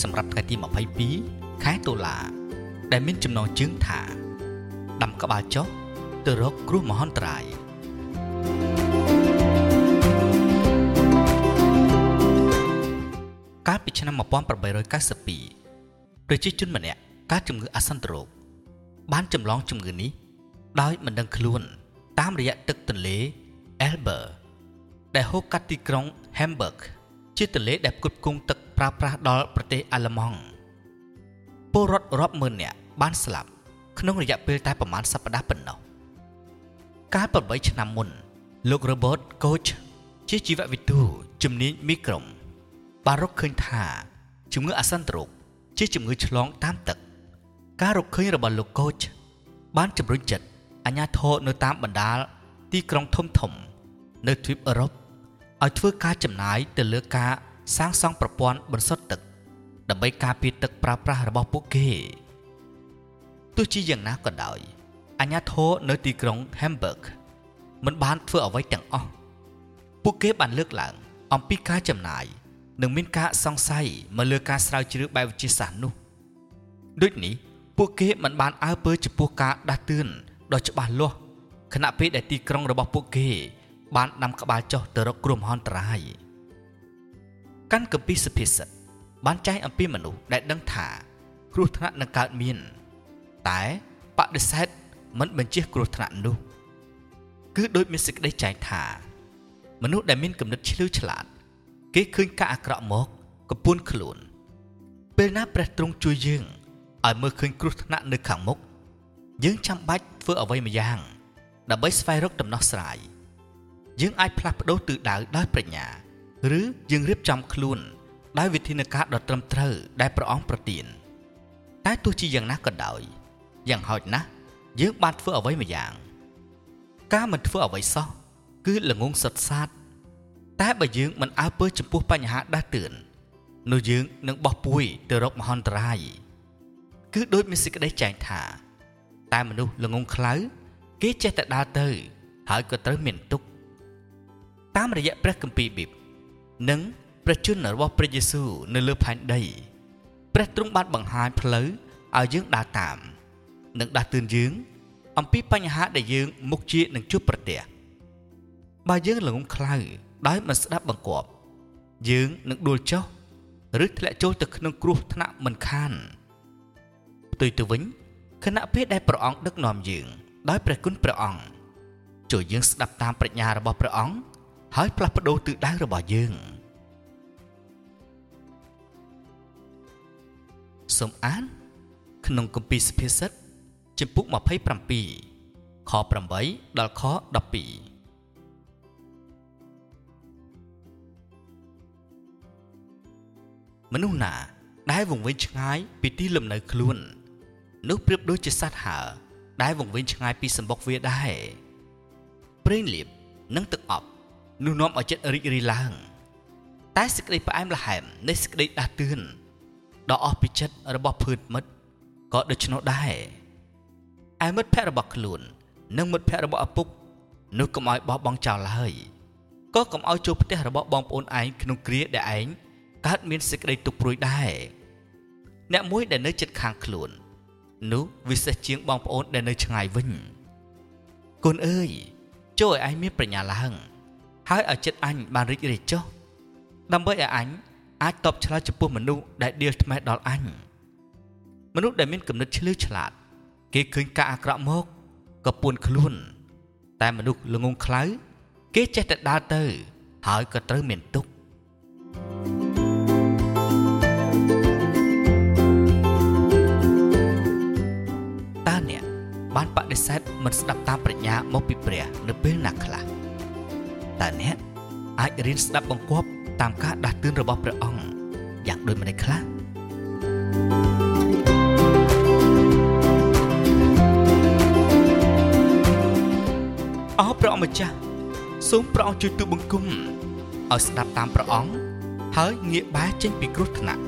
សម្រាប់ថ្ងៃទី22ខែតុលាដែលមានចំណងជើងថាដាំក្បាលចុះទៅរកគ្រោះមហន្តរាយកាលពីឆ្នាំ1892ប្រជាជនម្នាក់កើតជំងឺអាសន្នរោគបានចម្លងជំងឺនេះដោយមិនដឹងខ្លួនតាមរយៈទឹកទន្លេ Elbe ដែលហូរកាត់ទីក្រុង Hamburg ជាទន្លេដែលផ្គត់ផ្គង់ទឹកប្រើប្រាស់ដល់ប្រទេសអាល្លឺម៉ង់ពលរដ្ឋរាប់ម៉ឺននាក់បានស្លាប់ក្នុងរយៈពេលតែប្រមាណសប្តាហ៍ប៉ុណ្ណោះកាល8ឆ្នាំមុនលោក Robert Koch ជាជីវវិទូជំនាញមីក្រុមបានរកឃើញថាជំងឺអាសន្នរោគជាជំងឺឆ្លងតាមទឹកការរកឃើញរបស់លោក Koch បានជំរុញចិត្តអាជ្ញាធរនៅតាមបណ្ដាលទីក្រុងធំៗនៅទ្វីបអឺរ៉ុបឲ្យធ្វើការចំណាយទៅលើការសាងសង់ប្រព័ន្ធបន្សុទ្ធទឹកដើម្បីការពារទឹកប្រើប្រាស់របស់ពួកគេទោះជាយ៉ាងណាក៏ដោយអាជ្ញាធរនៅទីក្រុង Hamburg មិនបានធ្វើអ្វីទាំងអស់ពួកគេបានលើកឡើងអំពីការចំណាយនិងមានការសង្ស័យមកលើការស្រាវជ្រាវបែបវិទ្យាសាស្ត្រនោះដូចនេះពួកគេមិនបានអើពើចំពោះការដាស់តឿនដ៏ច្បាស់លាស់ខណៈពេលដែលទីក្រុងរបស់ពួកគេបានដាំក្បាលចុះទៅរកគ្រោះមហន្តរាយកាន់គម្ពីរសុភាសិតបានចែងអំពីមនុស្សដែលដឹងថាគ្រោះថ្នាក់នឹងកើតមានតែបដិសេធមិនបញ្ជាគ្រោះថ្នាក់នោះគឺដូចមានសេចក្តីចែងថាមនុស្សដែលមានគំនិតឆ្លៀវឆ្លាតគេឃើញការអាក្រក់មកកំពួនខ្លួនពេលណាព្រះទ្រង់ជួយយើងឲ្យមើលឃើញគ្រោះថ្នាក់នៅខាងមុខយើងចាំបាច់ធ្វើអ្វីម្យ៉ាងដើម្បីស្វែងរកដំណោះស្រាយយើងអាចផ្លាស់ប្ដូរទិសដៅដោយប្រាជ្ញាឬយើងរៀបចំខ្លួនដោយវិធានការដ៏ត្រឹមត្រូវដែលព្រះអង្គប្រទានតែទោះជាយ៉ាងណាក៏ដោយយ៉ាងហោចណាស់យើងបានធ្វើអ្វីម្យ៉ាងការមិនធ្វើអ្វីសោះគឺល្ងងសុទ្ធសាធតែបើយើងមិនអើពើចំពោះបញ្ហាដាស់តឿននោះយើងនឹងបោះពួយទៅរកមហន្តរាយគឺដូចមានសេចក្តីចែងថាតែមនុស្សល្ងងខ្លៅគេចេះតែដើរទៅហើយក៏ត្រូវមានទុក្ខតាមរយៈព្រះគម្ពីរប៊ីបនិងព្រះជន្មរបស់ព្រះយេស៊ូវនៅលើផែនដីព្រះទ្រង់បានបង្ហាញផ្លូវឲ្យយើងដើរតាមនិងដាស់តឿនយើងអំពីបញ្ហាដែលយើងមុខជានឹងជួបប្រទះបើយើងល្ងងខ្លៅដោយមិនស្ដាប់បង្គាប់យើងនឹងដួលចុះឬធ្លាក់ចូលទៅក្នុងគ្រោះថ្នាក់មិនខានផ្ទុយទៅវិញខណៈពេលដែលព្រះអង្គដឹកនាំយើងដោយព្រះគុណព្រះអង្គជួយយើងស្ដាប់តាមប្រាជ្ញារបស់ព្រះអង្គហើយផ្លាស់ប្ដូរទិសដៅរបស់យើងសូមអានក្នុងគម្ពីរសុភាសិតជំពូក27ខ8ដល់ខ12មនុស្សណាដែលវង្វេងឆ្ងាយពីទីលំនៅខ្លួននោះប្រៀបដូចជាសត្វហើរដែលវង្វេងឆ្ងាយពីសម្បុកវាដែរព្រេងលៀបនិងទឹកអប់នោះនាំឲ្យចិត្តរីករាយឡើងតែសេចក្តីផ្អែមល្ហែមនៃសេចក្តីដាស់តឿនដ៏អស់ពីចិត្តរបស់ភឿនមិត្តក៏ដូច្នោះដែរឯមិត្តភក្តិរបស់ខ្លួននិងមិត្តភក្តិរបស់ឪពុកនោះកុំឲ្យបោះបង់ចោលឡើយក៏កុំឲ្យចូលផ្ទះរបស់បងប្អូនឯងក្នុងគ្រាដែលឯងកើតមានសេចក្តីទុក្ខព្រួយដែរអ្នកមួយដែលនៅជិតខាងខ្លួននោះវិសេសជាងបងប្អូនដែលនៅឆ្ងាយវិញកូនអើយចូលឲ្យឯងមានប្រាជ្ញាឡើងហើយឲ្យចិត្តអញបានរីករាយចុះដើម្បីឲ្យអញអាចតបឆ្លើយចំពោះមនុស្សដែលដៀលថ្មេះដល់អញមនុស្សដែលមានគំនិតឆ្លៀវឆ្លាតគេឃើញការអាក្រក់មកក៏ពួនខ្លួនតែមនុស្សល្ងងខ្លៅគេចេះតែដើរទៅហើយក៏ត្រូវមានទុក្ខតើអ្នកបានបដិសេធមិនស្ដាប់តាមប្រាជ្ញាមកពីព្រះនៅពេលណាខ្លះតើអ្នកអាចរៀនស្ដាប់បង្គាប់តាមការដាស់តឿនរបស់ព្រះអង្គយ៉ាងដូចម្តេចខ្លះអោព្រះអង្គម្ចាស់សូមព្រះអង្គជួយទូលបង្គំឲ្យស្ដាប់តាមព្រះអង្គហើយងាកបែរចេញពីគ្រោះថ្នាក់